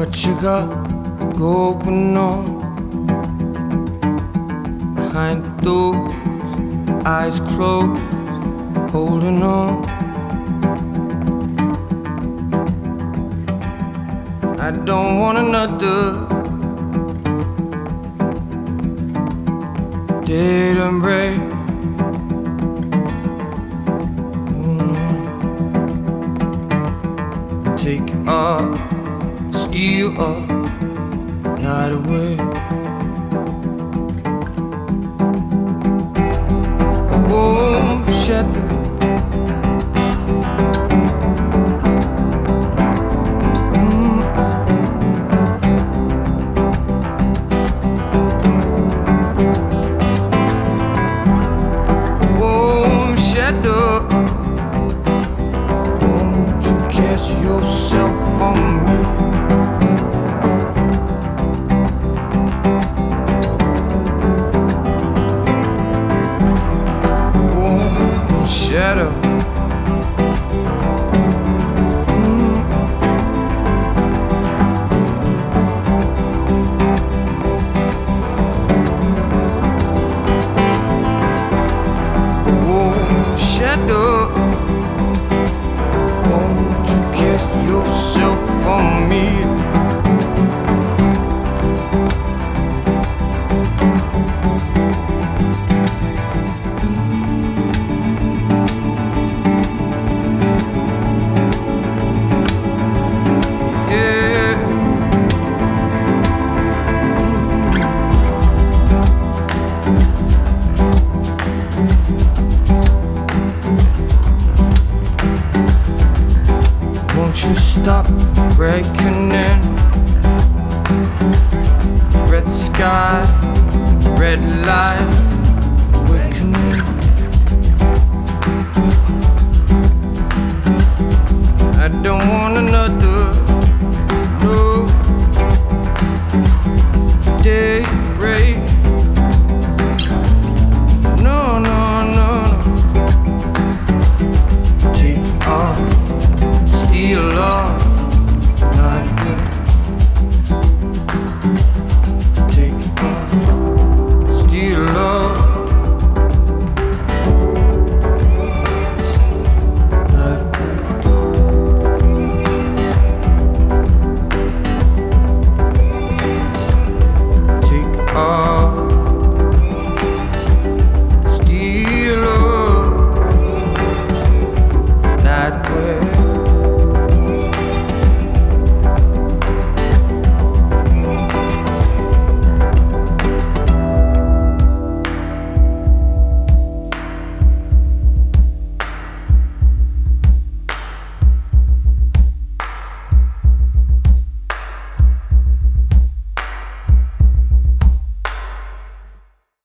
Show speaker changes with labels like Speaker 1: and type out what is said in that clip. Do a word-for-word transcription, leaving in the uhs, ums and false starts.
Speaker 1: What you got going on behind those eyes closed, holding on? I don't want another dead embrace. Take off, steal up, night away. Won't shatter. Mm. Won't shatter. Won't you cast yourself on me? Shadow. Mm. Oh, shadow. Won't you cast yourself on me? Won't you stop reckoning? Red sky, red light.